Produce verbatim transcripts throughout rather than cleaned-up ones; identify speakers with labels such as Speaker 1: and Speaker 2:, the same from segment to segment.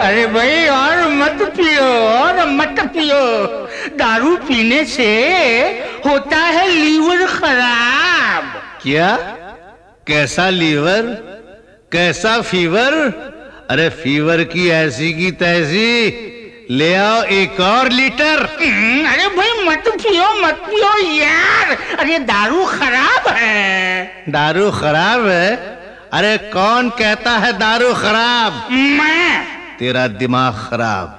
Speaker 1: अरे भाई और मत पियो और मत पियो। दारू पीने से होता है लीवर खराब।
Speaker 2: क्या? कैसा लीवर? कैसा फीवर? अरे फीवर की ऐसी की तैसी, ले आओ एक और लीटर।
Speaker 1: अरे भाई मत पियो मत पियो यार, अरे दारू खराब है।
Speaker 2: दारू खराब है? अरे कौन कहता है दारू खराब?
Speaker 1: मैं।
Speaker 2: तेरा दिमाग खराब।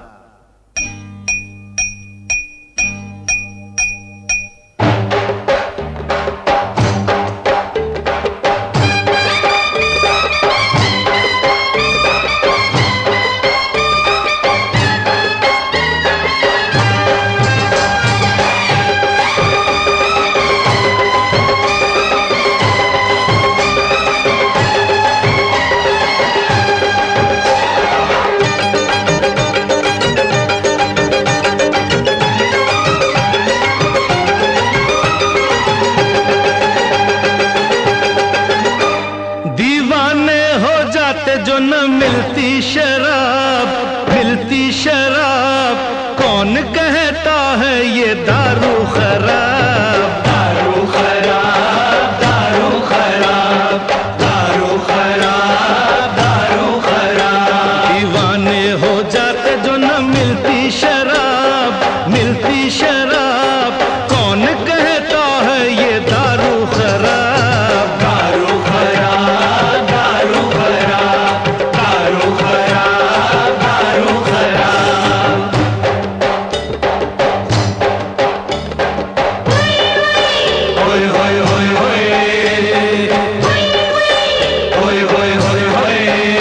Speaker 2: जो न मिलती शराब, मिलती शराब, कौन कहता है ये दारू खराब?
Speaker 3: दारू खराब, दारू खराब, दारू खराब, दारू खराब।
Speaker 2: दीवाने हो जाते जो न मिलती शराब, मिलती शराब, कौन कहता है ये दारू खराब?
Speaker 3: दारू खराब, दारू खराब, दारू खराब, दारू खराब। होय होय होय होय, होय होय होय होय।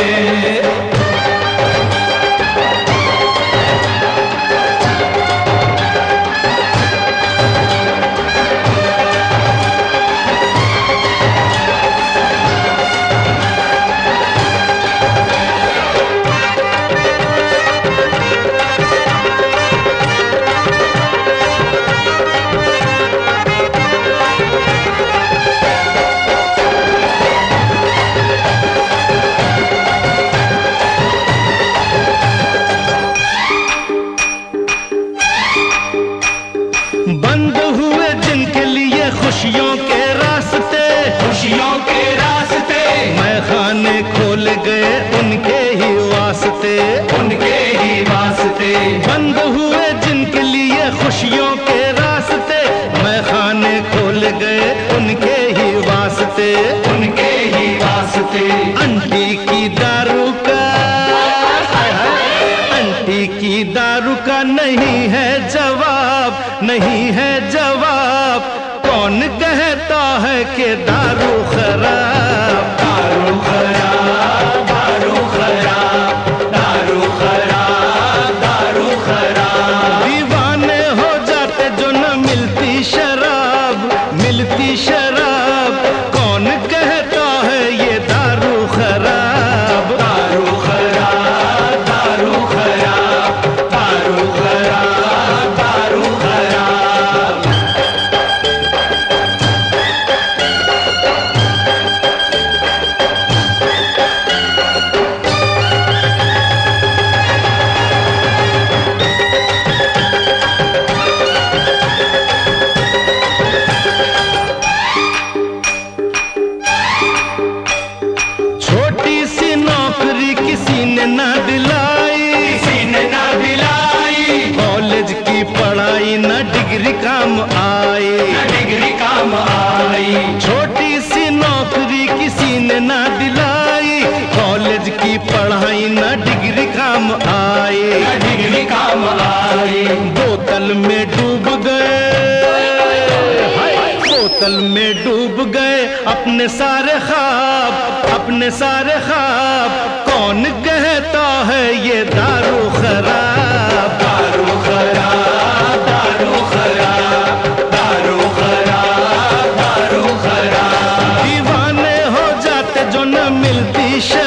Speaker 2: बंद हुए जिनके लिए खुशियों के रास्ते,
Speaker 3: खुशियों के रास्ते,
Speaker 2: मैं खाने खोल गए उनके ही वास्ते,
Speaker 3: उनके ही वास्ते।
Speaker 2: बंद हुए जिनके लिए खुशियों के रास्ते, मैं खाने खोल गए उनके ही वास्ते,
Speaker 3: उनके ही वास्ते।
Speaker 2: अंटी की दारू का, अंटी की दारू का नहीं है जवाब, नहीं है जवाब, कौन कहता है कि दारू खराब?
Speaker 3: दारू खराब, दारू खराब, दारू खराब, दारू खराब।
Speaker 2: दीवाने हो जाते जो न मिलती शराब, मिलती शराब, कौन कहता है ये दारू खराब?
Speaker 3: दारू खराब, दारू खराब, दारू खराब, दारू खराब।
Speaker 2: छोटी सी नौकरी किसी ने ना दिलाई,
Speaker 3: किसी ने ना दिलाई,
Speaker 2: कॉलेज की पढ़ाई ना डिग्री काम आई,
Speaker 3: ना डिग्री काम आई।
Speaker 2: छोटी सी नौकरी किसी ने ना दिलाई, कॉलेज की पढ़ाई ना डिग्री काम आई,
Speaker 3: ना डिग्री काम आई।
Speaker 2: बोतल में डूब गए, बोतल में डूब गए अपने सारे ख्वाब, अपने सारे ख्वाब, कौन कहता है ये दारू खराब?
Speaker 3: दारू खराब, दारू खराब, दारू खराब, दारू खराब।
Speaker 2: दीवाने हो जाते जो न मिलती शराब,